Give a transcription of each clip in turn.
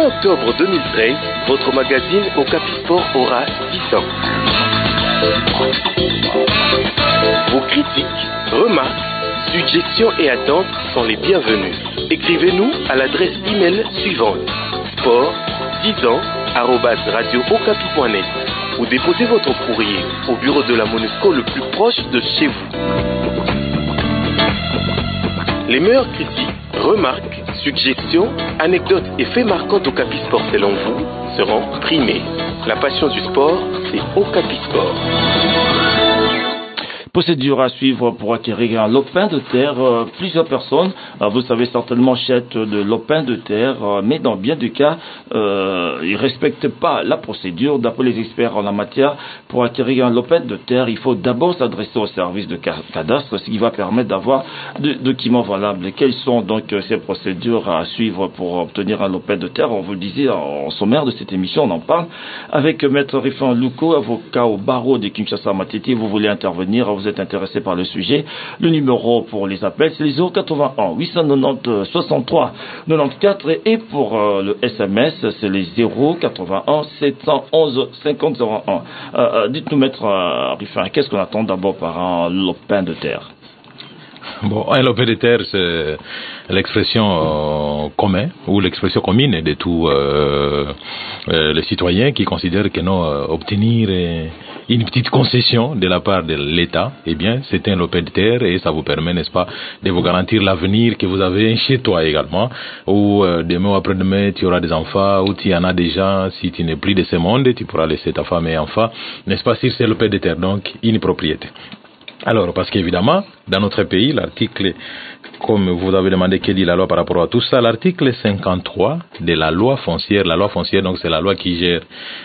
octobre 2013, votre magazine Okapi-Sport aura 10 ans. Vos critiques, remarques, suggestions et attentes sont les bienvenues. Écrivez-nous à l'adresse email suivante: sport10ans@radiookapi.net ou déposez votre courrier au bureau de la MONUSCO le plus proche de chez vous. Les meilleures critiques, remarques, suggestions, anecdotes et faits marquants Okapi-Sport selon vous seront primés. La passion du sport, c'est Okapi-Sport. Procédure à suivre pour acquérir un lopin de terre. Plusieurs personnes, vous savez certainement, achètent de lopin de terre, mais dans bien des cas, ils ne respectent pas la procédure. D'après les experts en la matière, pour acquérir un lopin de terre, il faut d'abord s'adresser au service de cadastre, ce qui va permettre d'avoir des documents valables. Quelles sont donc ces procédures à suivre pour obtenir un lopin de terre? On vous le disait en sommaire de cette émission, on en parle avec Maître Rifan Louko, avocat au barreau de Kinshasa Matete. Vous voulez intervenir, vous êtes intéressé par le sujet. Le numéro pour les appels, c'est les 081 890 63 94 et pour le SMS, c'est les 081 711 50 01. Dites-nous, Maître Rifan, qu'est-ce qu'on attend d'abord par un lopin de terre? Bon, un lopin de terre, c'est l'expression commune ou l'expression commune de tous les citoyens qui considèrent que non, obtenir une petite concession de la part de l'État, eh bien, c'est un lopin de terre et ça vous permet, n'est-ce pas, de vous garantir l'avenir que vous avez chez toi également, ou demain ou après-demain, tu auras des enfants, ou tu en as déjà, si tu n'es plus de ce monde, tu pourras laisser ta femme et enfants, n'est-ce pas, si c'est le lopin de terre, donc une propriété. Alors, parce qu'évidemment, dans notre pays, l'article, comme vous avez demandé, que dit la loi par rapport à tout ça, l'article 53 de la loi foncière, donc c'est la loi qui gère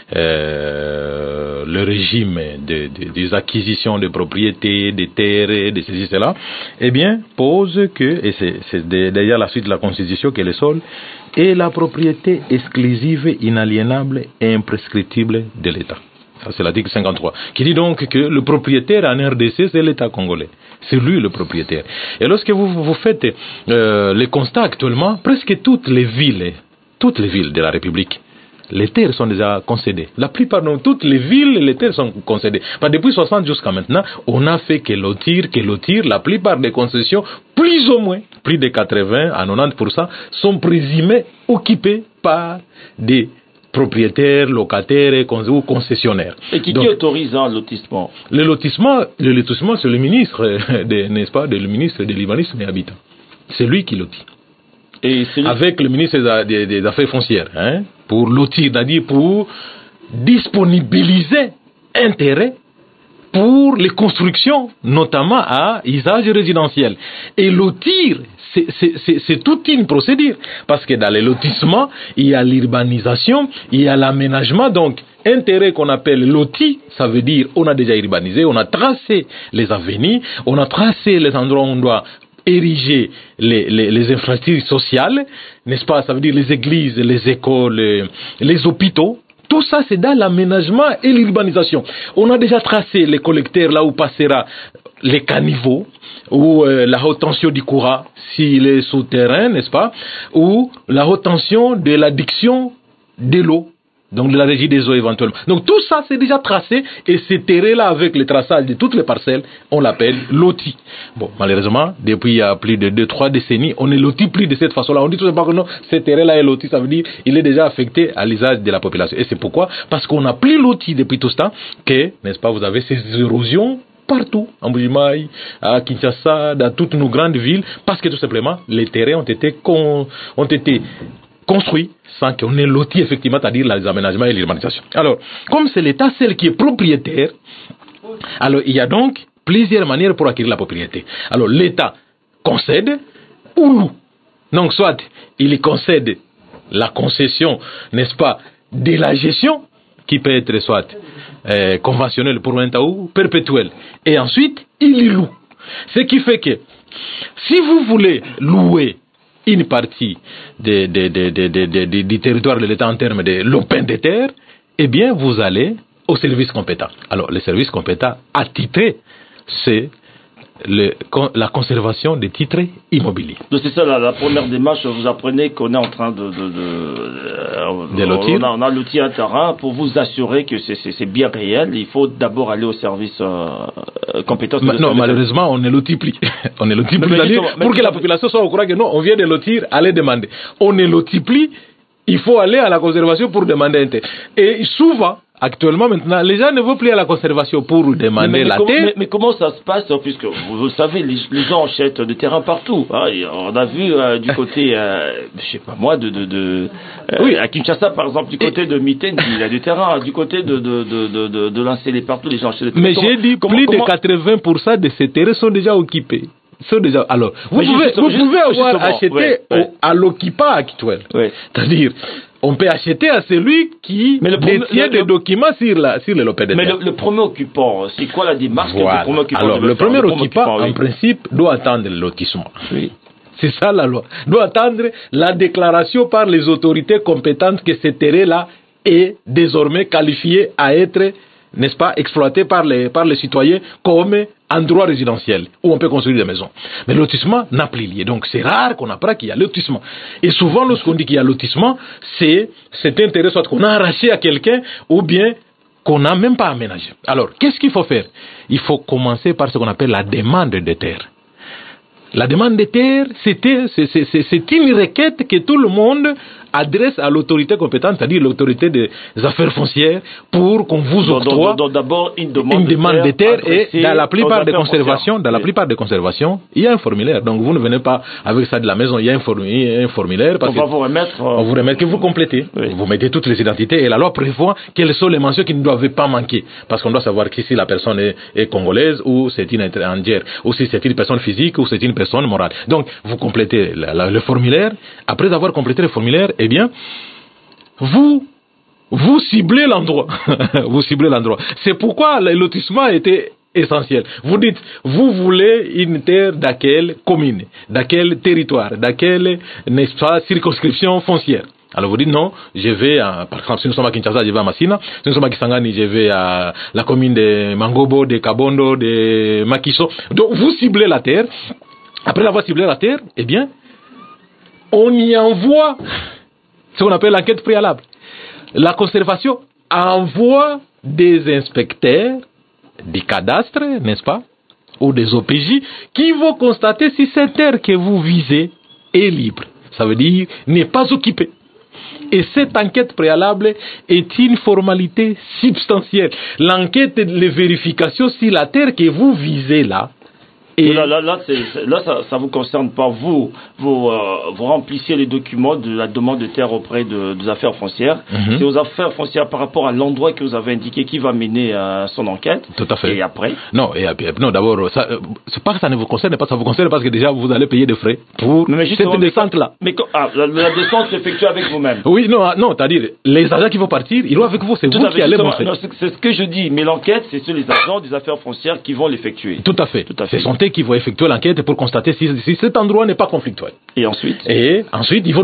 le régime des acquisitions de propriétés, des terres, de ceci, cela, eh bien, pose que, et c'est d'ailleurs la suite de la Constitution, que le sol est la propriété exclusive, inaliénable et imprescriptible de l'État. Ça, c'est l'article 53, qui dit donc que le propriétaire en RDC, c'est l'État congolais. C'est lui le propriétaire. Et lorsque vous faites les constats actuellement, presque toutes les villes de la République, les terres sont déjà concédées. La plupart de toutes les villes, les terres sont concédées. Depuis 60 jusqu'à maintenant, on a fait que lotir, la plupart des concessions, plus ou moins, plus de 80 à 90%, sont présumées occupées par des propriétaires, locataires ou concessionnaires. Et qui autorise un lotissement? Le lotissement, c'est le ministre, n'est-ce pas, le ministre de l'urbanisme et habitat. C'est lui qui lotit. Et avec le ministre des Affaires foncières, pour lotir, c'est-à-dire pour disponibiliser intérêt pour les constructions, notamment à usage résidentiel. Et lotir, c'est toute une procédure. Parce que dans les lotissements, il y a l'urbanisation, il y a l'aménagement. Donc, intérêt qu'on appelle loti, ça veut dire on a déjà urbanisé, on a tracé les avenues, on a tracé les endroits où on doit ériger les infrastructures sociales, n'est-ce pas? Ça veut dire les églises, les écoles, les hôpitaux. Tout ça, c'est dans l'aménagement et l'urbanisation. On a déjà tracé les collecteurs là où passera les caniveaux, ou la haute tension du courant, s'il est souterrain, n'est-ce pas? Ou la haute tension de l'adduction de l'eau, donc de la régie des eaux éventuellement. Donc tout ça, c'est déjà tracé, et ces terrains-là, avec le traçage de toutes les parcelles, on l'appelle loti. Bon, malheureusement, depuis il y a plus de 2-3 décennies, on ne lotit plus de cette façon-là. On dit tout simplement que non, ce terrain-là est loti, ça veut dire il est déjà affecté à l'usage de la population. Et c'est pourquoi? Parce qu'on n'a plus loti depuis tout ce temps, que, n'est-ce pas, vous avez ces érosions partout, en Bujimaï, à Kinshasa, dans toutes nos grandes villes, parce que tout simplement, les terrains ont été construits sans qu'on ait loti effectivement, c'est-à-dire les aménagements et l'urbanisation. Alors, comme c'est l'État seul qui est propriétaire, alors il y a donc plusieurs manières pour acquérir la propriété. Alors, l'État concède ou loue. Donc, soit il concède la concession, n'est-ce pas, de la gestion, qui peut être soit conventionnelle pour un temps ou perpétuelle. Et ensuite, il loue. Ce qui fait que, si vous voulez louer une partie du territoire de l'État en termes de lopin de terre, eh bien, vous allez au service compétent. Alors, le service compétent attitré, c'est la conservation des titres immobiliers. Donc c'est ça, la première démarche, vous apprenez qu'on est en train de lotir. On a loti un terrain pour vous assurer que c'est bien réel. Il faut d'abord aller au service compétence. Non, malheureusement, on ne lotit plus. On ne lotit plus. Pour que la population soit au courant que non, on vient de lotir, allez demander. On ne lotit plus, il faut aller à la conservation pour demander un terre. Et souvent, actuellement, maintenant, les gens ne vont plus à la conservation pour demander la terre. Mais comment ça se passe, puisque vous savez, les gens achètent des terrains partout. Hein, on a vu du côté, je sais pas moi, oui, à Kinshasa, par exemple, du côté de Mitten, il y a des terrains. Du côté de l'Incélé, partout, les gens achètent des terrains. Mais j'ai dit, plus de 80% de ces terrains sont déjà occupés. Alors, vous pouvez avoir acheté à l'occupant actuel. Ouais. C'est-à-dire, on peut acheter à celui qui détient des documents sur le lopin de terre. Mais le premier occupant, c'est quoi la démarche que le premier occupant? Alors, le premier occupant, en principe, doit attendre le lotissement. Oui. C'est ça la loi. Doit attendre la déclaration par les autorités compétentes que ce terrain-là est désormais qualifié à être, n'est-ce pas, exploité par les citoyens comme endroit résidentiel où on peut construire des maisons. Mais le lotissement n'a plus lieu. Donc c'est rare qu'on apprend qu'il y a lotissement. Et souvent, lorsqu'on dit qu'il y a lotissement, c'est cet intérêt soit qu'on a arraché à quelqu'un ou bien qu'on n'a même pas aménagé. Alors, qu'est-ce qu'il faut faire? Il faut commencer par ce qu'on appelle la demande de terre. La demande de terre, c'est une requête que tout le monde adresse à l'autorité compétente, c'est-à-dire l'autorité des affaires foncières, pour qu'on vous octroie d'abord une demande de terre. Et dans la plupart des conservations, il y a un formulaire. Donc vous ne venez pas avec ça de la maison, il y a un formulaire. On va vous remettre. On vous remet que vous complétez. Oui. Vous mettez toutes les identités et la loi prévoit quelles sont les mentions qui ne doivent pas manquer. Parce qu'on doit savoir que si la personne est congolaise ou c'est une étrangère, ou si c'est une personne physique ou c'est une personne morale. Donc vous complétez le formulaire. Après avoir complété le formulaire, eh bien, vous ciblez l'endroit. Vous ciblez l'endroit. C'est pourquoi le lotissement était essentiel. Vous dites, vous voulez une terre dans quelle commune, dans quel territoire, dans quelle, n'est-ce pas, circonscription foncière. Alors vous dites non, je vais par exemple, si nous sommes à Kinshasa, je vais à Massina, si nous sommes à Kisangani, je vais à la commune de Mangobo, de Kabondo, de Makiso. Donc vous ciblez la terre. Après avoir ciblé la terre, eh bien, on y envoie ce qu'on appelle l'enquête préalable. La conservation envoie des inspecteurs du cadastre, n'est-ce pas, ou des OPJ, qui vont constater si cette terre que vous visez est libre. Ça veut dire n'est pas occupée. Et cette enquête préalable est une formalité substantielle. L'enquête et les vérifications si la terre que vous visez là, et là, ça vous concerne pas. Vous remplissez les documents de la demande de terre auprès des affaires foncières. Mm-hmm. C'est aux affaires foncières par rapport à l'endroit que vous avez indiqué qui va mener son enquête. Tout à fait. Et après? Non, d'abord, c'est pas que ça ne vous concerne pas, ça vous concerne parce que déjà vous allez payer des frais pour cette descente-là. La descente s'effectue avec vous-même. Oui, non, c'est-à-dire, les agents qui vont partir, ils vont avec vous, c'est vous qui allez montrer. C'est ce que je dis, mais l'enquête, c'est sur les agents des affaires foncières qui vont l'effectuer. Tout à fait. Ce sont eux qui vont effectuer l'enquête pour constater si cet endroit n'est pas conflictuel. Et ensuite, ils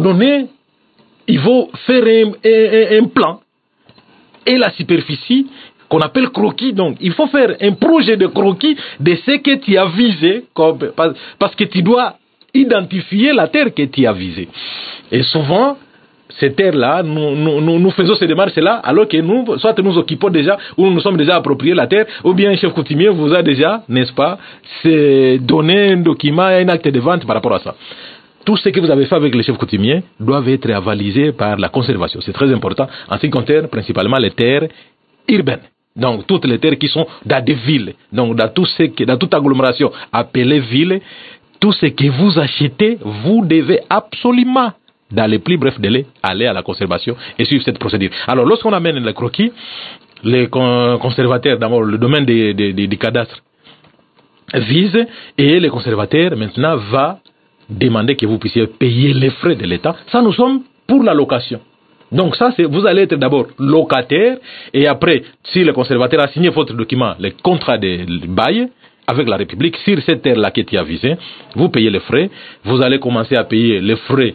vont faire un plan et la superficie qu'on appelle croquis. Donc, il faut faire un projet de croquis de ce que tu as visé, parce que tu dois identifier la terre que tu as visée. Et souvent, ces terres-là, nous faisons ces démarches-là, alors que soit nous occupons déjà, ou nous sommes déjà appropriés la terre, ou bien un chef coutumier vous a déjà, n'est-ce pas, donné un document, un acte de vente par rapport à ça. Tout ce que vous avez fait avec les chefs coutumiers doivent être avalisés par la conservation. C'est très important, en ce qui concerne principalement les terres urbaines. Donc, toutes les terres qui sont dans des villes, donc dans toute agglomération appelée ville, tout ce que vous achetez, vous devez absolument, dans les plus brefs délais, aller à la conservation et suivre cette procédure. Alors, lorsqu'on amène le croquis, les conservateurs, d'abord, le domaine des cadastres vise, et les conservateurs, maintenant, va demander que vous puissiez payer les frais de l'État. Ça, nous sommes pour la location. Donc ça, vous allez être d'abord locataire, et après, si le conservateur a signé votre document, le contrat de bail, avec la République, sur cette terre-là qui est visée, vous payez les frais, vous allez commencer à payer les frais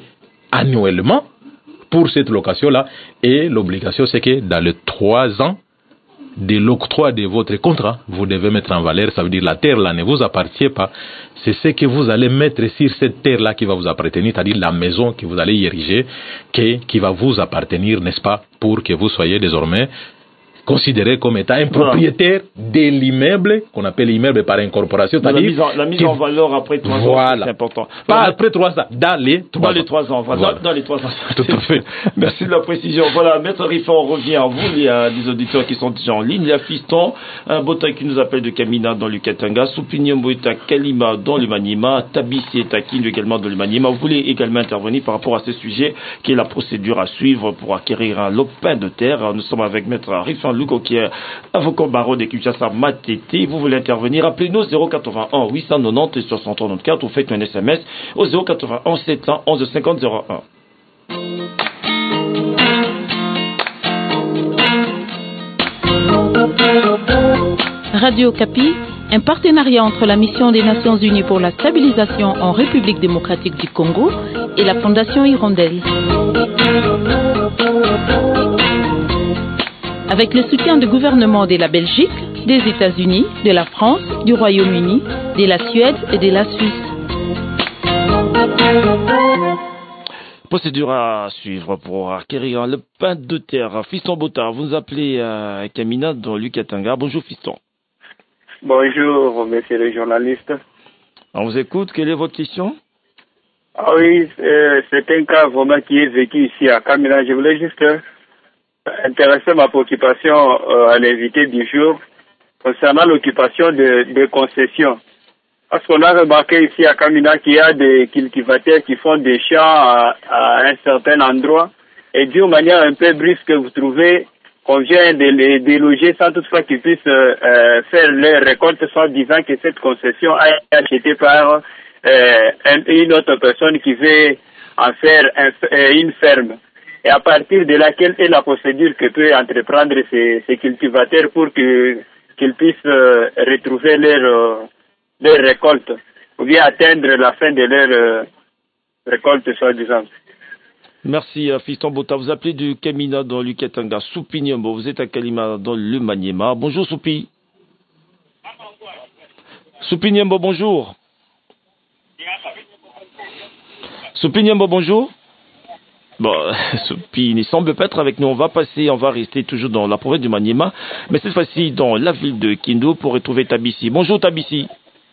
annuellement pour cette location-là, et l'obligation c'est que dans les 3 ans de l'octroi de votre contrat, vous devez mettre en valeur, ça veut dire la terre là ne vous appartient pas, c'est ce que vous allez mettre sur cette terre là qui va vous appartenir, c'est-à-dire la maison que vous allez y ériger, qui va vous appartenir, n'est-ce pas, pour que vous soyez désormais considéré comme étant un propriétaire de l'immeuble, qu'on appelle immeuble par incorporation. La mise en valeur après 3 ans, c'est important. Pas après 3 ans, dans les 3 ans. Dans les 3 ans. Tout à fait. Merci de la précision. Voilà, Maître Rifa, on revient à vous. Il y a des auditeurs qui sont déjà en ligne. Il y a Fiston, un Bota qui nous appelle de Kamina dans le Katanga, Soupiniombo est à Kalima dans le Maniema, Tabissi est à Kindu également dans le Maniema. Vous voulez également intervenir par rapport à ce sujet qui est la procédure à suivre pour acquérir un lopin de terre. Nous sommes avec Maître Rifa Lugo qui est avocat barreau de Kinshasa Matete. Vous voulez intervenir, appelez-nous 081 890 6394 ou faites un SMS au 081 711 50 01. Radio Okapi, un partenariat entre la mission des Nations Unies pour la stabilisation en République démocratique du Congo et la Fondation Hirondelle. Avec le soutien du gouvernement de la Belgique, des États-Unis, de la France, du Royaume-Uni, de la Suède et de la Suisse. Procédure à suivre pour acquérir le pain de terre. Fiston Bota, vous nous appelez Kamina dans Lukatanga. Bonjour Fiston. Bonjour, monsieur le journaliste. On vous écoute, quelle est votre question? Ah oui, c'est un cas vraiment qui est vécu ici à Kamina. Je voulais juste intéresser ma préoccupation à l'invité du jour concernant l'occupation des concessions. Parce qu'on a remarqué ici à Kamina qu'il y a des cultivateurs qui font des champs à un certain endroit et d'une manière un peu brusque, vous trouvez qu'on vient de les déloger sans toutefois qu'ils puissent faire leur récolte, soit disant que cette concession a été achetée par une autre personne qui veut en faire une ferme. Et à partir de là, quelle est la procédure que peut entreprendre ces cultivateurs pour qu'ils puissent retrouver leur récolte ou bien atteindre la fin de leur récolte, soi-disant. Merci Fiston Bota. Vous appelez du Kamina dans le Katanga. Soupi Nyambo, vous êtes à Kalima dans le Maniema. Bonjour Soupi. Soupi Nyambo, bonjour. Soupi Nyambo, bonjour. Bon, Soupi ne semble pas être avec nous. On va rester toujours dans la province du Maniema, mais cette fois-ci dans la ville de Kindu pour retrouver Tabissi. Bonjour Tabissi.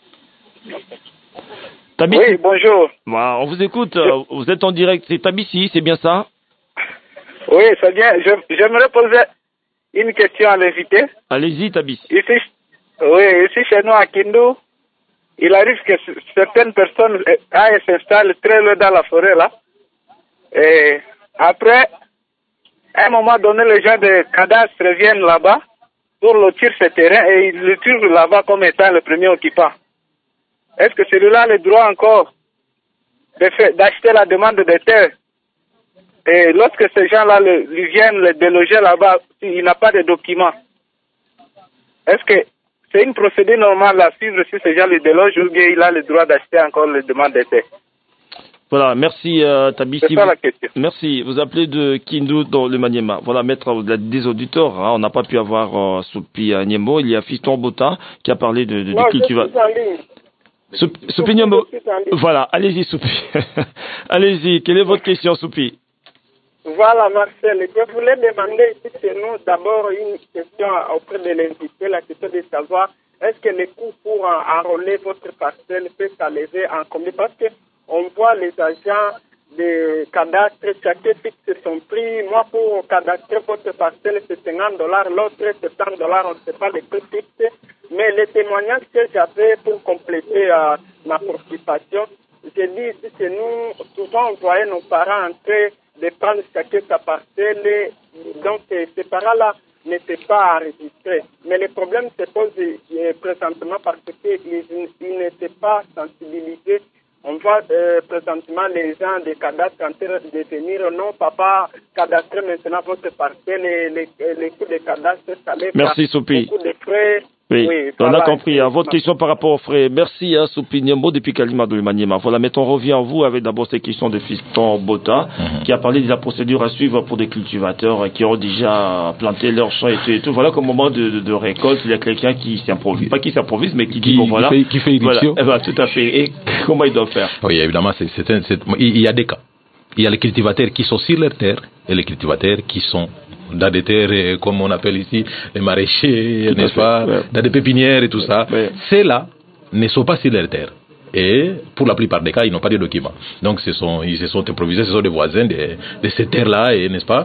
Tabissi. Oui, bonjour. On vous écoute, vous êtes en direct, c'est Tabissi, c'est bien ça? Oui, c'est bien. J'aimerais poser une question à l'invité. Allez-y Tabissi. Ici chez nous à Kindu, il arrive que certaines personnes s'installent très loin dans la forêt là. Et après, à un moment donné, les gens de cadastre viennent là-bas pour lotir ce terrain et ils l'utilisent là-bas comme étant le premier occupant. Est-ce que celui-là a le droit encore d'acheter la demande de terre? Et lorsque ces gens-là lui viennent le déloger là-bas, il n'a pas de documents. Est-ce que c'est une procédure normale à suivre si ces gens le délogent ou bien il a le droit d'acheter encore la demande de terre? Voilà, merci Tabissi. C'est ça la question. Merci. Vous appelez de Kindu dans le Maniema. Voilà, maître des auditeurs. Hein, on n'a pas pu avoir Soupi Nyembo. Il y a Fiston Bota qui a parlé de cultivateurs. Soupi Nyembo. Voilà, allez-y Soupi. Allez-y. Quelle est votre question Soupi? Voilà Marcel. Je voulais demander ici chez nous d'abord une question auprès de l'invité, la question de savoir est-ce que les coûts pour enrôler votre parcelle peut s'alléger en combien? Parce que on voit les agents de cadastre, chacun fixe son prix. Moi, pour cadastrer votre parcelle, c'est $50, l'autre, c'est $100, on ne sait pas les prix fixes. Mais les témoignages que j'avais pour compléter ma participation, j'ai dit ici chez nous, souvent on voyait nos parents en train de prendre chacun sa parcelle, donc ces parents-là n'étaient pas enregistrés. Mais le problème se pose présentement parce qu'ils n'étaient pas sensibilisés. On voit présentement les gens des cadastres en train de venir, non, papa, cadastre maintenant votre parcelle et les coûts de cadastre, ça lève beaucoup de frais. Oui, on voilà. a compris. À votre question par rapport au frais, merci à Soupignembo depuis Kalima de Maniema. Voilà, mais on revient à vous avec d'abord ces questions de Fiston Bota, qui a parlé de la procédure à suivre pour des cultivateurs qui ont déjà planté leur champ et tout. Voilà qu'au moment de récolte, il y a quelqu'un qui s'improvise, pas qui s'improvise, mais qui dit bon voilà. Qui fait irruption. Voilà, tout à fait. Et comment ils doivent faire? Oui, évidemment, il y a des cas. Il y a les cultivateurs qui sont sur leur terre et les cultivateurs qui sont dans des terres, comme on appelle ici, les maraîchers, n'est-ce pas, dans des pépinières et tout ça. Ouais. Ceux-là ne sont pas sur leur terre. Et pour la plupart des cas, ils n'ont pas de documents. Donc, ils se sont improvisés, ce sont des voisins de ces terres-là, n'est-ce pas?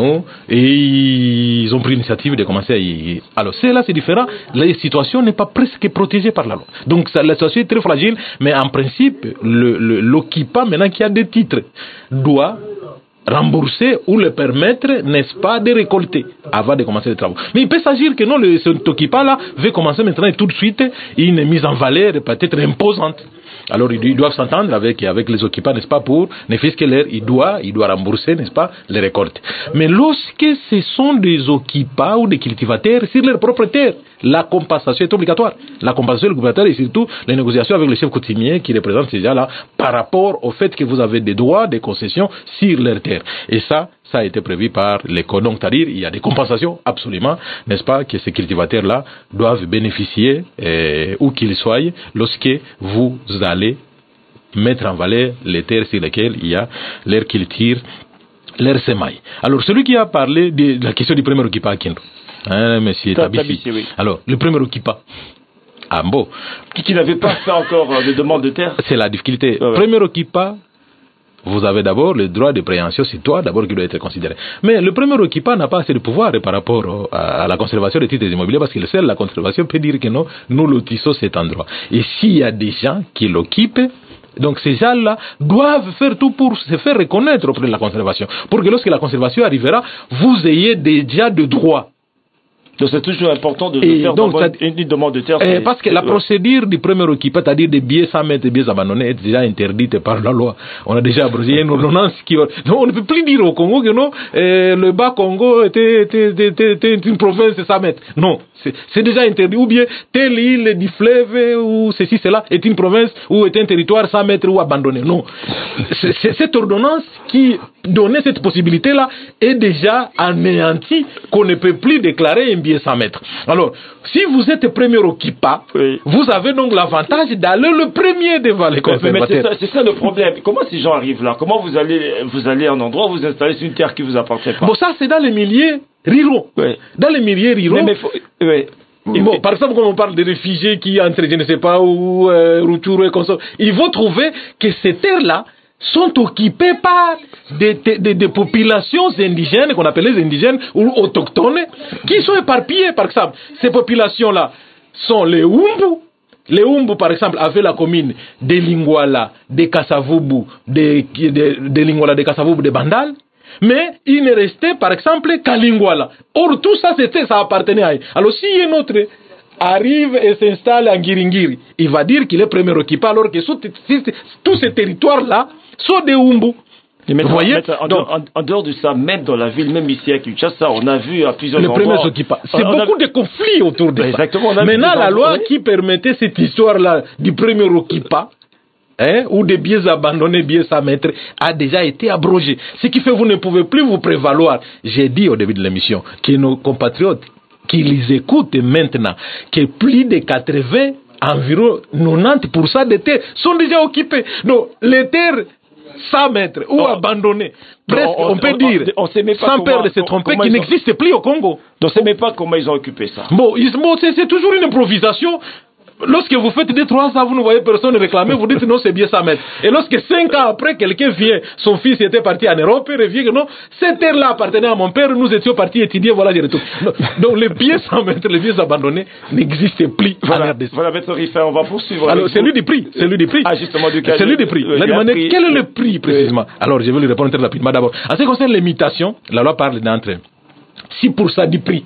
Et ils ont pris l'initiative de commencer à y... Alors, ceux-là, c'est différent. La situation n'est pas presque protégée par la loi. Donc, la situation est très fragile, mais en principe, l'occupant, maintenant qui a des titres, doit rembourser ou le permettre, n'est-ce pas, de récolter avant de commencer les travaux. Mais il peut s'agir que non, cet occupant-là veut commencer maintenant et tout de suite une mise en valeur peut-être imposante. Alors ils doivent s'entendre avec les occupants, n'est-ce pas, pour ne fût-ce que l'air, il doit rembourser, n'est-ce pas, les récoltes. Mais lorsque ce sont des occupants ou des cultivateurs sur leur propre terre, la compensation est obligatoire. La compensation est obligatoire et surtout les négociations avec le chef coutumier qui représente ces gens-là par rapport au fait que vous avez des droits, des concessions sur leur terre. Et ça a été prévu par les codes. Donc, c'est-à-dire, il y a des compensations, absolument, n'est-ce pas, que ces cultivateurs-là doivent bénéficier, où qu'ils soient, lorsque vous allez mettre en valeur les terres sur lesquelles il y a leur culture, leur semaille. Alors, celui qui a parlé de la question du premier occupant à Kindu, monsieur Tabissi. Oui. Alors, le premier occupant, bon. Qui n'avait pas fait encore de demande de terre. C'est la difficulté. Ouais. Premier occupant, vous avez d'abord le droit de préemption, c'est toi d'abord qui doit être considéré. Mais le premier occupant n'a pas assez de pouvoir par rapport à la conservation des titres immobiliers parce que seule la conservation peut dire que non, nous lotissons cet endroit. Et s'il y a des gens qui l'occupent, donc ces gens-là doivent faire tout pour se faire reconnaître auprès de la conservation. Pour que lorsque la conservation arrivera, vous ayez déjà de droits. Donc c'est toujours important de faire une demande de terre. Parce que la procédure du premier occupant, c'est-à-dire des biais sans mettre, des biais abandonnés, est déjà interdite par la loi. On a déjà abrogé une ordonnance qui... Donc on ne peut plus dire au Congo que non, le Bas-Congo était une province sans mettre. Non, c'est déjà interdit. Ou bien telle île du fleuve ou ceci, cela est une province ou est un territoire sans mettre ou abandonné. Non. C'est cette ordonnance qui donnait cette possibilité-là est déjà anéantie qu'on ne peut plus déclarer un bien 100 mètres. Alors, si vous êtes premier occupant, oui, vous avez donc l'avantage d'aller le premier devant les conservateurs. C'est ça le problème. Comment ces gens arrivent là? Comment vous allez à un endroit où vous installez sur une terre qui vous appartient pas? Bon, ça c'est dans les milieux ruraux. Oui. Dans les milieux ruraux. Oui. Bon, par exemple, quand on parle de réfugiés qui entrent, je ne sais pas où, Rutshuru et comme ça, ils vont trouver que ces terres-là sont occupées par des populations indigènes, qu'on appelle les indigènes ou autochtones, qui sont éparpillées, par exemple. Ces populations-là sont les Humbu. Les Humbu, par exemple, avaient la commune de Lingwala, de Kasavubu, de Lingwala, de Kasavubu, de Bandal. Mais il ne restait, par exemple, qu'à Lingwala. Or, tout ça, ça appartenait à eux. Alors, si un autre arrive et s'installe en Giringiri, il va dire qu'il est premier occupant, alors que tous ces territoires-là sont des Humbu. Vous voyez, en dehors de ça, même dans la ville, même ici à Kinshasa, on a vu à plusieurs endroits... Les premiers occupants. C'est beaucoup de conflits autour de ça. Exactement. Maintenant, la loi qui permettait cette histoire-là du premier occupant, ou des biens abandonnés, biens sans maître, a déjà été abrogée. Ce qui fait que vous ne pouvez plus vous prévaloir. J'ai dit au début de l'émission que nos compatriotes qui les écoutent maintenant, que plus de 80, environ 90% des terres sont déjà occupées. Donc, les terres 100 mètres ou abandonnées, presque, on peut dire, sans peur de se tromper, qui n'existent plus au Congo. Donc, on ne sait même pas comment ils ont occupé ça. Bon, c'est toujours une improvisation. Lorsque vous faites 2-3 ans, vous ne voyez personne réclamer, vous dites non, c'est bien 100 mètres. Et lorsque 5 ans après, quelqu'un vient, son fils était parti en Europe, il revient que non, cette terre-là appartenait à mon père, nous étions partis étudier, voilà, je retourne. Donc les biens 100 mètres, les biens abandonnés n'existent plus. Voilà, Maître Riffa, on va poursuivre. Alors, c'est lui du prix. Ah, justement, du cas. C'est lui du prix. Il a demandé quel est le prix précisément. Alors, je vais lui répondre très rapidement d'abord. En ce qui concerne l'imitation, la loi parle d'entre 6% du prix.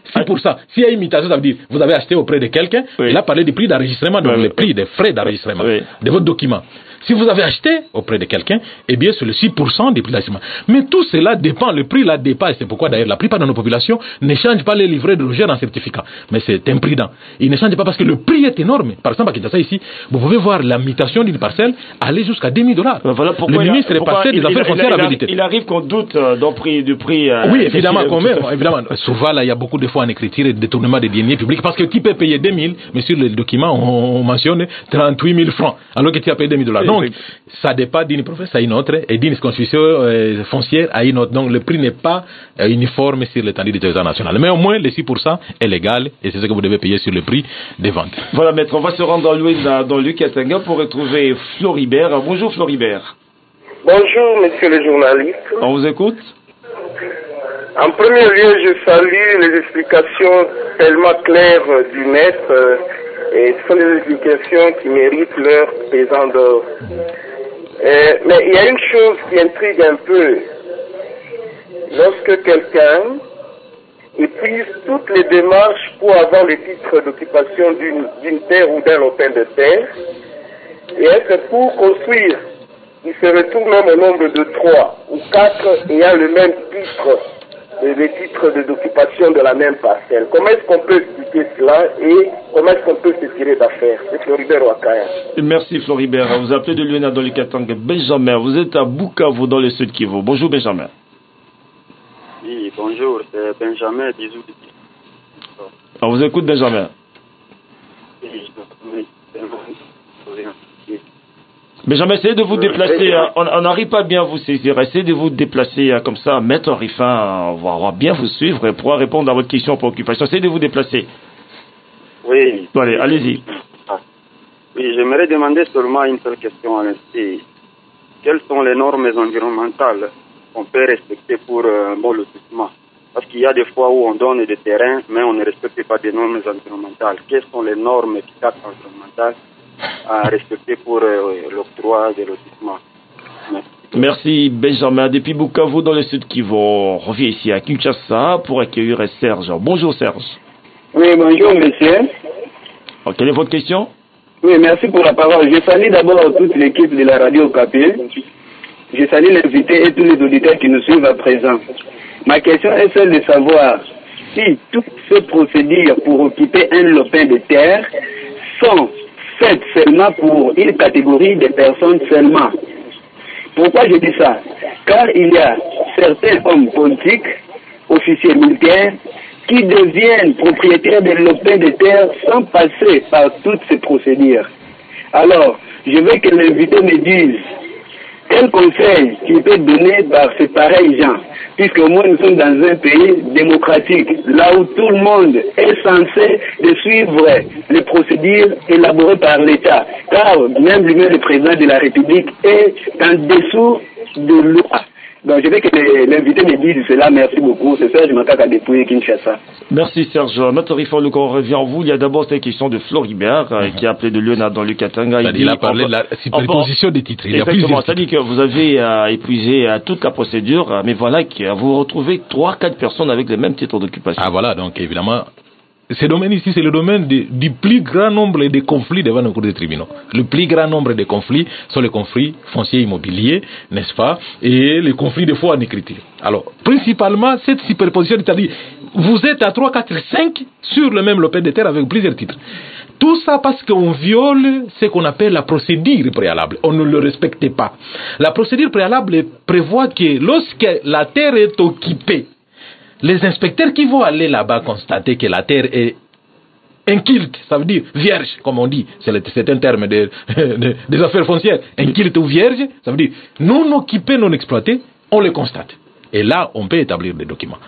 6%. S'il y a imitation, ça veut dire vous avez acheté auprès de quelqu'un. Il a parlé du prix d'enregistrement, donc le prix des frais d'enregistrement de votre document. Si vous avez acheté auprès de quelqu'un, eh bien, c'est le 6% du prix d'enregistrement. Mais tout cela dépend, le prix là dépasse. C'est pourquoi d'ailleurs la plupart de nos populations n'échangent pas les livrets de logeurs en certificat. Mais c'est imprudent. Ils n'échangent pas parce que le prix est énorme. Par exemple, à Kinshasa ici, vous pouvez voir la mutation d'une parcelle aller jusqu'à $10,000. Voilà pourquoi le ministre est passé des affaires foncières à méditer. Il arrive qu'on doute du prix. Oui, évidemment, quand même. Évidemment. Souvent, là, il y a beaucoup de fois en écriture et de détournement des deniers publics parce que qui peut payer 2 000, mais sur le document, on mentionne 38 000 francs, alors que tu as payé $2,000. Donc, ça dépend d'une province à une autre et d'une constitution foncière à une autre. Donc, le prix n'est pas uniforme sur l'étendue du territoire national. Mais au moins, le 6% est légal et c'est ce que vous devez payer sur le prix des ventes. Voilà, maître, on va se rendre dans Lukatenga pour retrouver Floribert. Bonjour, Floribert. Bonjour, monsieur le journaliste. On vous écoute. En premier lieu, je salue les explications tellement claires du maître et ce sont des explications qui méritent leur pesant d'or. Mais il y a une chose qui intrigue un peu. Lorsque quelqu'un épuise toutes les démarches pour avoir le titre d'occupation d'une terre ou d'un lopin de terre, et est-ce pour construire, il se retrouve même au nombre de 3 ou 4 ayant le même titre, le titre d'occupation de la même parcelle. Comment est-ce qu'on peut expliquer cela et comment est-ce qu'on peut se tirer d'affaire? C'est Floribert Wakaya. Merci Floribert. Vous appelez de Luena dans le Katanga. Benjamin, vous êtes à Bukavu dans le sud Kivu. Bonjour Benjamin. Oui, bonjour, c'est Benjamin Bisou. On vous écoute Benjamin. Benjamin, essayez de vous déplacer. On n'arrive pas bien à vous saisir. Essayez de vous déplacer comme ça. Maître Rifin va bien vous suivre et pourra répondre à votre question pour occupation. Essayez de vous déplacer. Oui. Allez, allez-y. Oui, j'aimerais demander seulement une seule question à l'instant. Quelles sont les normes environnementales qu'on peut respecter pour un bon lotissement? Parce qu'il y a des fois où on donne des terrains, mais on ne respecte pas des normes environnementales. Quelles sont les normes efficaces environnementales à respecter pour l'octroi des lotissements? Merci Benjamin. Depuis Bukavu dans le sud Kivu, on revient ici à Kinshasa pour accueillir Serge. Bonjour Serge. Oui, bonjour monsieur. Quelle est votre question? Oui, merci pour la parole. Je salue d'abord toute l'équipe de la radio Okapi. Je salue l'invité et tous les auditeurs qui nous suivent à présent. Ma question est celle de savoir si toutes ces procédures pour occuper un lopin de terre sont faites seulement pour une catégorie de personnes seulement. Pourquoi je dis ça? Car il y a certains hommes politiques, officiers militaires, qui deviennent propriétaires de lopins de terre sans passer par toutes ces procédures. Alors, je veux que l'invité me dise quel conseil tu peux donner par ces pareils gens, puisque au moins nous sommes dans un pays démocratique, là où tout le monde est censé de suivre les procédures élaborées par l'État, car même lui-même le président de la République est en dessous de loi. Donc je veux que l'invité me dise cela. Merci beaucoup. C'est Serge Makaka depuis Kinshasa. Merci Serge. Maître Rifin, on revient en vous. Il y a d'abord cette question de Floribert qui a appelé de Luena dans le Katanga. Il a parlé de la superposition des titres. Exactement. C'est-à-dire que vous avez épuisé toute la procédure, mais voilà que vous retrouvez 3-4 personnes avec les mêmes titres d'occupation. Ah voilà, donc évidemment. Ce domaine ici, c'est le domaine du plus grand nombre de conflits devant nos cours des tribunaux. Le plus grand nombre de conflits sont les conflits fonciers immobiliers, n'est-ce pas, et les conflits de foi en écriture. Alors, principalement, cette superposition, c'est-à-dire, vous êtes à 3, 4, 5 sur le même lopin de terre avec plusieurs titres. Tout ça parce qu'on viole ce qu'on appelle la procédure préalable. On ne le respecte pas. La procédure préalable prévoit que lorsque la terre est occupée, les inspecteurs qui vont aller là-bas constater que la terre est inculte, ça veut dire vierge, comme on dit, c'est un terme des affaires foncières, inculte ou vierge, ça veut dire non occupé, non exploité, on le constate. Et là, on peut établir des documents.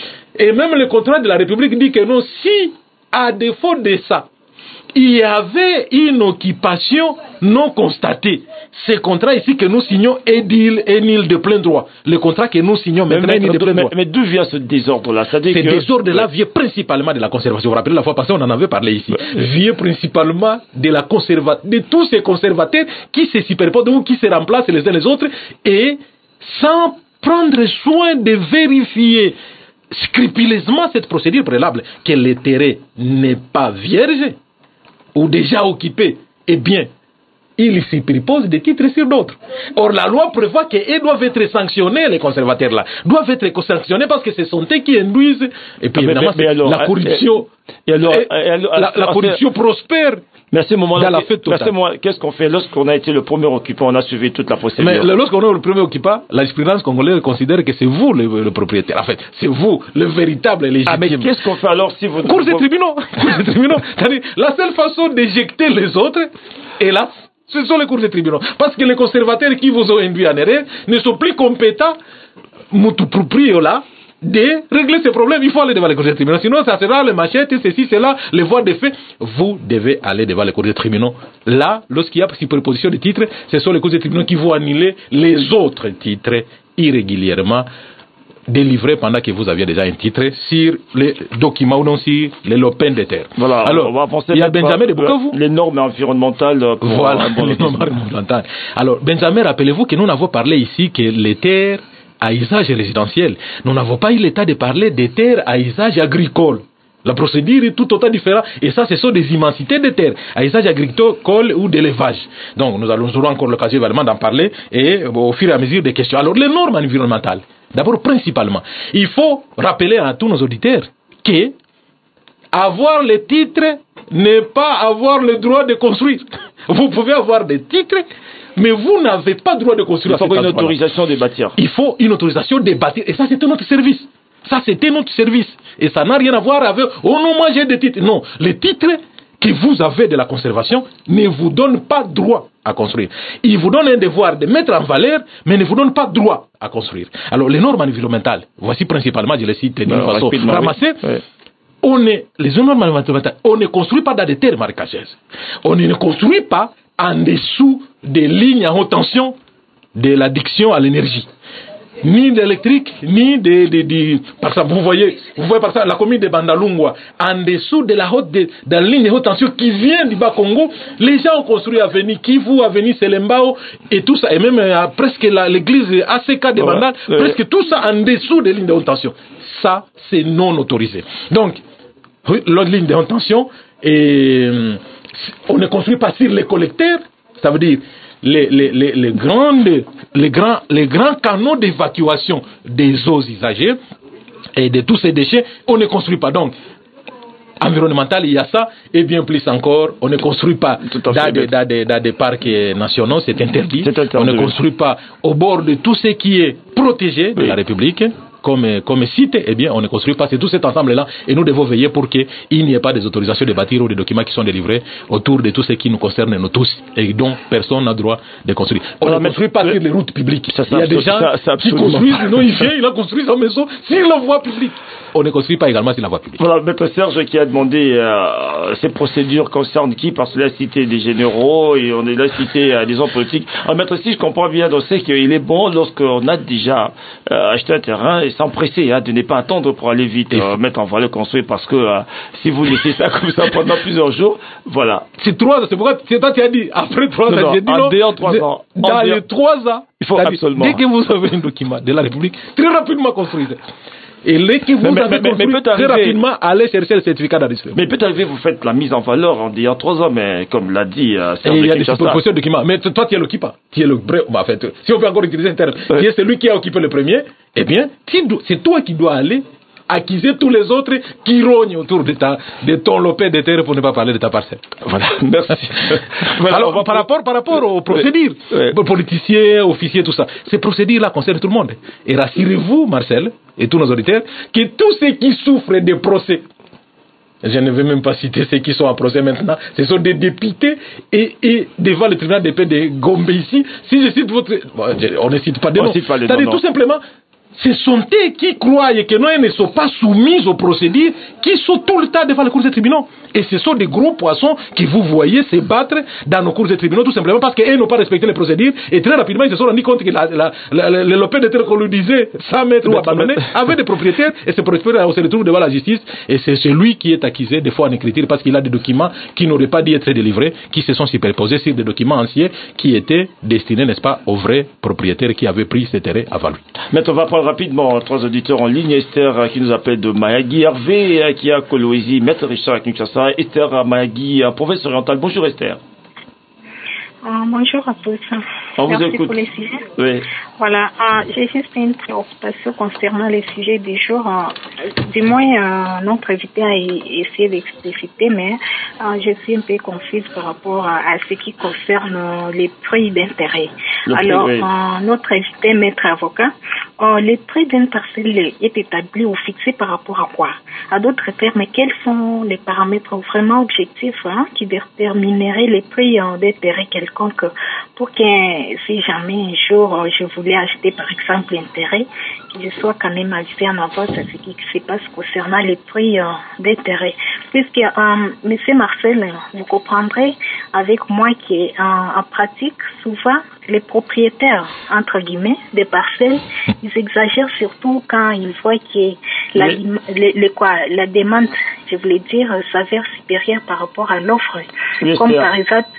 Et même le contrat de la République dit que non, si, à défaut de ça, il y avait une occupation non constatée, ce contrat ici que nous signons est nul de plein droit. Le contrat que nous signons maintenant est nul de plein droit. Mais d'où vient ce désordre-là? Ce désordre-là vient principalement de la conservation. Vous vous rappelez la fois passée, on en avait parlé ici. Vient principalement de la conservation, de tous ces conservateurs qui se superposent ou qui se remplacent les uns les autres et sans prendre soin de vérifier scrupuleusement cette procédure préalable, que le terrain n'est pas vierge ou déjà occupé, eh bien, ils superposent des titres sur d'autres. Or, la loi prévoit qu'ils doivent être sanctionnés, les conservateurs-là. Doivent être sanctionnés parce que ce sont eux qui induisent. Et puis, évidemment, la corruption. La corruption prospère. Mais à ce moment-là, qu'est-ce qu'on fait lorsqu'on a été le premier occupant? On a suivi toute la procédure. Mais lorsqu'on est le premier occupant, la jurisprudence congolaise considère que c'est vous le propriétaire. En fait, c'est vous le véritable légitime. Ah, mais qu'est-ce qu'on fait alors si vous... Cours des tribunaux. C'est-à-dire, la seule façon d'éjecter les autres, hélas, ce sont les cours des tribunaux. Parce que les conservateurs qui vous ont induit en erreur ne sont plus compétents, là, de régler ces problèmes. Il faut aller devant les cours des tribunaux. Sinon, ça sera les machettes, ceci, cela, les voies de fait. Vous devez aller devant les cours des tribunaux. Là, lorsqu'il y a superposition de titres, ce sont les cours des tribunaux qui vont annuler les autres titres irrégulièrement délivré pendant que vous aviez déjà un titre sur les documents ou non sur les lopins de terre. Voilà, alors, on va penser il y a Benjamin de Bukavu. Les normes environnementales. Voilà, les normes environnementales. Alors, Benjamin, rappelez-vous que nous avons parlé ici que les terres à usage résidentiel, nous n'avons pas eu l'état de parler des terres à usage agricole. La procédure est tout autant différente. Et ça, ce sont des immensités de terres à usage agricole ou d'élevage. Donc, nous aurons encore l'occasion également d'en parler et au fur et à mesure des questions. Alors, les normes environnementales. D'abord, principalement, il faut rappeler à tous nos auditeurs que avoir les titres n'est pas avoir le droit de construire. Vous pouvez avoir des titres, mais vous n'avez pas le droit de construire. Il faut une autorisation de bâtir. Il faut une autorisation de bâtir. Et ça, c'était notre service. Ça, c'était notre service. Et ça n'a rien à voir avec « Oh non, moi j'ai des titres ». Non, les titres que vous avez de la conservation ne vous donnent pas droit à construire. Ils vous donnent un devoir de mettre en valeur, mais ne vous donnent pas droit à construire. Alors, les normes environnementales, voici principalement, je les cite d'une façon ramassée. Oui. Les normes environnementales, on ne construit pas dans des terres marécageuses. On ne construit pas en dessous des lignes à haute tension de l'addiction à l'énergie. Ni d'électrique, ni par exemple, vous voyez par exemple la commune de Bandalungwa, en dessous de la ligne de haute tension qui vient du Bas-Congo, les gens ont construit avenue Kivu, avenue Selembao, et tout ça, et même presque l'église ACK de Bandal, presque tout ça en dessous des lignes de haute tension. Ça, c'est non autorisé. Donc, l'autre ligne de haute tension, on ne construit pas sur les collecteurs, ça veut dire les grands canaux d'évacuation des eaux usagées et de tous ces déchets, on ne construit pas. Donc, environnemental, il y a ça, et bien plus encore, on ne construit pas dans des parcs nationaux, c'est interdit. On ne construit pas au bord de tout ce qui est protégé de la République. Comme site, eh bien, on ne construit pas. C'est tout cet ensemble-là. Et nous devons veiller pour qu'il n'y ait pas des autorisations de bâtir ou des documents qui sont délivrés autour de tout ce qui nous concerne, nous tous, et dont personne n'a droit de construire. On ne construit pas sur les routes publiques. Il y a des gens qui construisent, sinon il a construit sa maison sur la voie publique. On ne construit pas également sur la voie publique. Voilà, Maître Serge qui a demandé ces procédures concernent qui? Parce qu'il a cité des généraux et on a cité des hommes politiques. Alors, Maître, si je comprends bien, on sait qu'il est bon lorsqu'on a déjà acheté un terrain et s'empresser de ne pas attendre pour aller vite mettre en valeur construire, parce que si vous laissez ça comme ça pendant plusieurs jours, voilà. C'est 3 ans, c'est pourquoi tu as dit après 3 ans, j'ai dit non. 3 ans. Dans les 3 ans, il faut absolument. Dès que vous avez un document de la République, très rapidement construire. Et dès que vous avez construit, très rapidement, allez chercher le certificat d'enregistrement. Mais peut-être que vous faites la mise en valeur en disant 3 ans, mais comme l'a dit, il y a des propositions de documents. Mais toi, tu es l'occupant. Tu es le bref. En fait, si on peut encore utiliser un terme, tu es celui qui a occupé le premier, eh bien, c'est toi qui dois aller acquiser tous les autres qui rognent autour de ton lopin de terre, pour ne pas parler de ta parcelle. Voilà, merci. Alors, par rapport aux procédures, politiciens, officiers, tout ça, ces procédures-là concernent tout le monde. Et rassurez-vous, Marcel, et tous nos auditeurs, que tous ceux qui souffrent des procès, je ne vais même pas citer ceux qui sont en procès maintenant, ce sont des députés et devant le tribunal de paix de Gombe ici, si je cite votre... Bon, on ne cite pas des noms. C'est-à-dire tout simplement... Ce sont eux qui croient que nous ne sont pas soumis aux procédures, qui sont tout le temps devant les cours des tribunaux. Et ce sont des gros poissons que vous voyez se battre dans nos cours des tribunaux, tout simplement parce qu'ils n'ont pas respecté les procédures. Et très rapidement, ils se sont rendus compte que le lopin de terre qu'on lui disait 100 mètres ou abandonné avait des propriétaires. Et ces propriétaires, on se retrouve devant la justice. Et c'est celui qui est accusé, des fois en écriture, parce qu'il a des documents qui n'auraient pas dû être délivrés, qui se sont superposés sur des documents anciens qui étaient destinés, n'est-ce pas, aux vrais propriétaires qui avaient pris ces terrains avant lui. Maintenant, on va prendre rapidement, 3 auditeurs en ligne. Esther qui nous appelle de Mayagi, Hervé qui est à Kolwezi, Maître Richard à Kinshasa, Esther à Mayagi, province orientale. Bonjour Esther. Bonjour à tous. On Merci vous écoute. pour les sujets. Oui. Voilà, j'ai juste une préoccupation concernant les sujets du jour. Du moins, notre invité a essayé d'expliciter, mais je suis un peu confuse par rapport à ce qui concerne les prix d'intérêt. Alors, notre invité, maître avocat, les prix d'une parcelle est établi ou fixé par rapport à quoi? À d'autres termes, quels sont les paramètres vraiment objectifs qui détermineraient les prix d'intérêt quelconque pour que si jamais un jour je voulais acheter par exemple l'intérêt, que je sois quand même avisé en avance à ce qui se passe concernant les prix d'intérêt. Puisque, monsieur Marcel, vous comprendrez avec moi qu'en pratique, souvent, les propriétaires, entre guillemets, des parcelles, ils exagèrent surtout quand ils voient que la demande, je voulais dire, s'avère supérieure par rapport à l'offre. Comme par exemple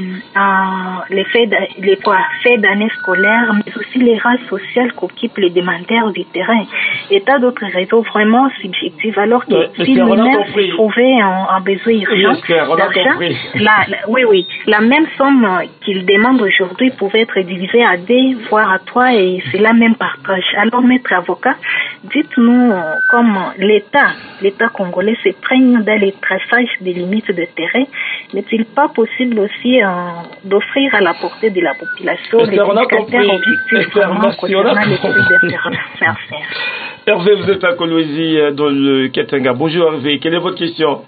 les faits d'année scolaire, mais aussi les races sociales qu'occupent les demandeurs du terrain. Et tas d'autres raisons vraiment subjectives. Alors que si nous-mêmes se trouvaient en besoin urgent d'argent, la même somme qu'ils demandent aujourd'hui pouvait être divisée à 2, voire à 3, et c'est la même partage. Alors, maître avocat, dites-nous comme l'État congolais se prenne dans les traçages des limites de terrain, n'est-il pas possible aussi d'offrir à la portée de la population les indicateurs objectifs vraiment concernant les prix d'intérêt? Merci. Hervé, vous êtes à Kolwezi dans le Katanga. Bonjour Hervé, quelle est votre question?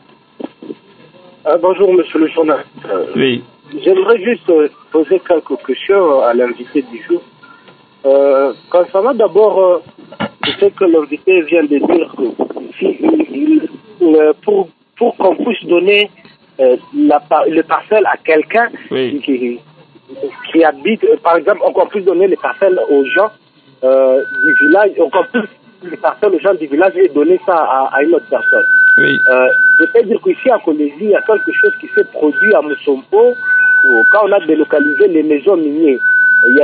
Bonjour monsieur le journaliste. Oui. J'aimerais juste poser quelques questions à l'invité du jour. Concernant d'abord ce que l'invité vient de dire, pour qu'on puisse donner le parcelle à quelqu'un qui habite, par exemple, qu'on puisse donner les parcelles aux gens du village, qu'on puisse les parcelles aux gens du village et donner ça à une autre personne. Oui. Je peux dire qu'ici à Kolwezi, il y a quelque chose qui s'est produit à Moussompo, quand on a délocalisé les maisons minières. Il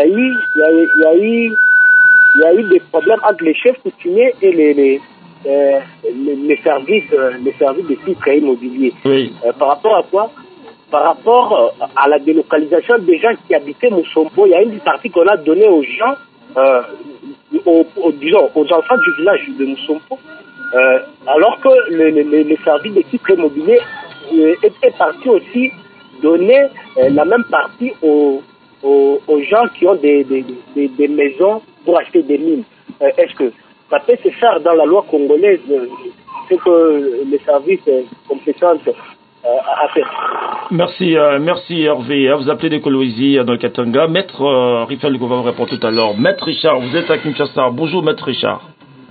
y a eu des problèmes entre les chefs coutumiers et les services de titres immobiliers. Oui. Par rapport à quoi? Par rapport à la délocalisation des gens qui habitaient Moussompo, il y a une partie qu'on a donnée aux gens, aux enfants du village de Moussompo, alors que les services de titres immobiliers étaient partis aussi donner la même partie aux gens qui ont des maisons pour acheter des mines. Est-ce que ça peut se faire dans la loi congolaise, ce que les services compétents a fait? Merci Hervé. Vous appelez de Kolwezi dans le Katanga. Maître Raphaël va vous répondre tout à l'heure. Maître Richard, vous êtes à Kinshasa. Bonjour Maître Richard.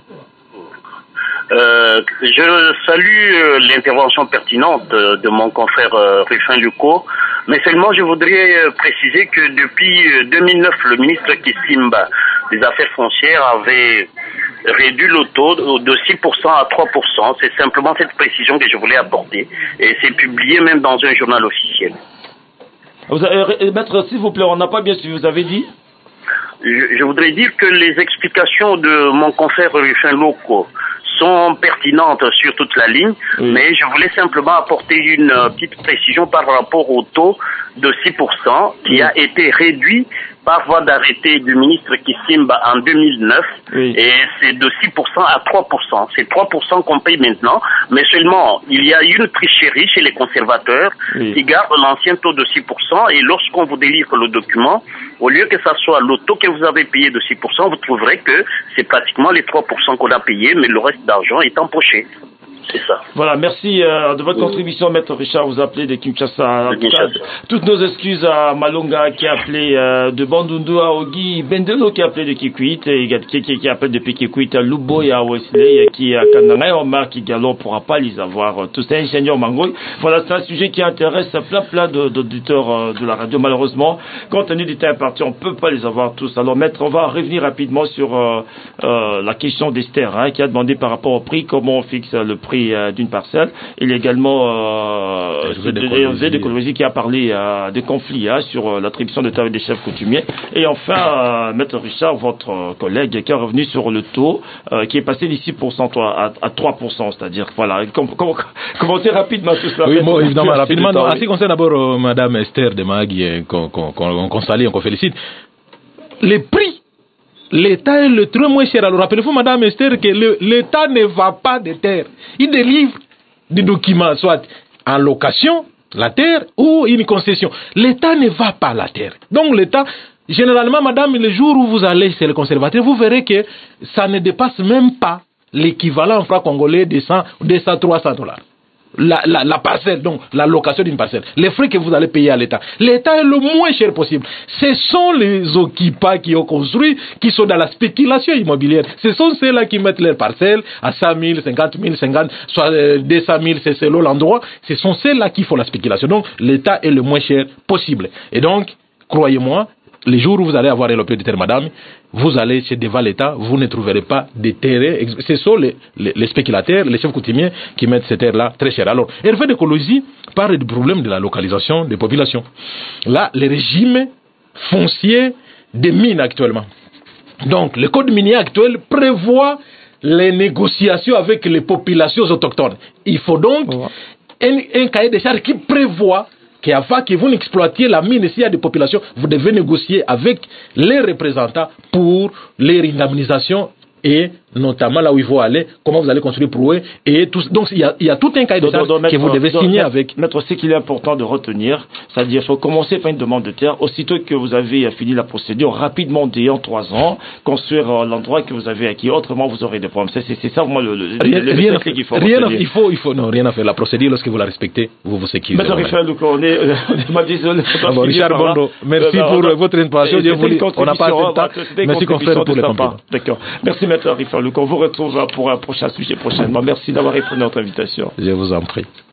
Je salue l'intervention pertinente de mon confrère Rufin Luko, mais seulement je voudrais préciser que depuis 2009, le ministre Kissimba des Affaires foncières avait réduit le taux de 6% à 3%. C'est simplement cette précision que je voulais apporter, et c'est publié même dans un journal officiel. Maître, s'il vous plaît, on n'a pas bien suivi, vous avez dit? Je voudrais dire que les explications de mon confrère Rufin Luko sont pertinentes sur toute la ligne, mais je voulais simplement apporter une petite précision par rapport au taux de 6% qui a été réduit par voie d'arrêté du ministre Kissimba en 2009, et c'est de 6% à 3%. C'est 3% qu'on paye maintenant, mais seulement il y a une tricherie chez les conservateurs qui gardent l'ancien taux de 6%, et lorsqu'on vous délivre le document, au lieu que ça soit le taux que vous avez payé de 6%, vous trouverez que c'est pratiquement les 3% qu'on a payé, mais le reste d'argent est empoché. C'est ça. Voilà, merci de votre contribution, Maître Richard. Vous appelez de Kinshasa. Toutes nos excuses à Malonga qui a appelé de Bandundu, à Ogi Bendelo qui a appelé de Kikwit, et qui a appelé de Kikwit, à Luboy, à Wesley, qui a Kananga, Omar, qui Galon pourra pas les avoir. Tout ça, ingénieur Mangoy. Voilà, c'est un sujet qui intéresse plein d'auditeurs de la radio. Malheureusement, compte tenu du temps imparti, on peut pas les avoir tous. Alors, Maître, on va revenir rapidement sur la question d'Esther, qui a demandé par rapport au prix, comment on fixe le prix prix d'une parcelle. Il y a également Hervé de Colosie qui a parlé des conflits sur l'attribution de terres des chefs coutumiers. Et enfin, Maître Richard, votre collègue, qui est revenu sur le taux qui est passé de 6% à 3%, c'est-à-dire, voilà, commentez rapidement tout cela. Oui, bon, évidemment, rapidement. En ce qui concerne d'abord Madame Esther de Magui, qu'on salue, qu'on félicite, les prix, l'État est le très moins cher. Alors rappelez-vous, Madame Esther, que l'État ne va pas de terre. Il délivre des documents, soit en location, la terre, ou une concession. L'État ne va pas à la terre. Donc l'État, généralement, madame, le jour où vous allez chez le conservateur, vous verrez que ça ne dépasse même pas l'équivalent en francs congolais de 300 dollars. La parcelle, donc la location d'une parcelle, les frais que vous allez payer à l'État. L'État est le moins cher possible. Ce sont les occupants qui ont construit, qui sont dans la spéculation immobilière. Ce sont ceux-là qui mettent leurs parcelles à 100 000, 50 000, 50, soit 200 000, c'est selon l'endroit. Ce sont ceux-là qui font la spéculation. Donc l'État est le moins cher possible. Et donc, croyez-moi, les jours où vous allez avoir un lopin de terre, madame, vous allez chez devant l'État, vous ne trouverez pas de terrain. Ce sont les spéculateurs, les chefs coutumiers qui mettent ces terres-là très chères. Alors, Hervé de Colosie parle du problème de la localisation des populations. Là, le régime foncier des mines actuellement. Donc, le code minier actuel prévoit les négociations avec les populations autochtones. Il faut donc un cahier de charges qui prévoit qu'avant que vous n'exploitiez la mine, s'il y a des populations, vous devez négocier avec les représentants pour leur indemnisation et notamment là où il faut aller, comment vous allez construire pour eux et tout. Donc il y a tout un cahier de charges que vous devez signer avec. Maître, ce qu'il est important de retenir, c'est-à-dire qu'il faut commencer par une demande de terre. Aussitôt que vous avez fini la procédure, rapidement, dès 3 ans, construire l'endroit que vous avez acquis. Autrement, vous aurez des problèmes. C'est ça vraiment rien qu'il faut retenir. Rien à faire. La procédure, lorsque vous la respectez, vous sécurisez. Maître Richard, on est désolé. Richard Bondo, merci pour votre intervention. On n'a pas de temps. Merci confrère pour le compliment. D'accord. Merci Maître Richard. On vous retrouve pour un prochain sujet prochainement. Merci d'avoir répondu à notre invitation. Je vous en prie.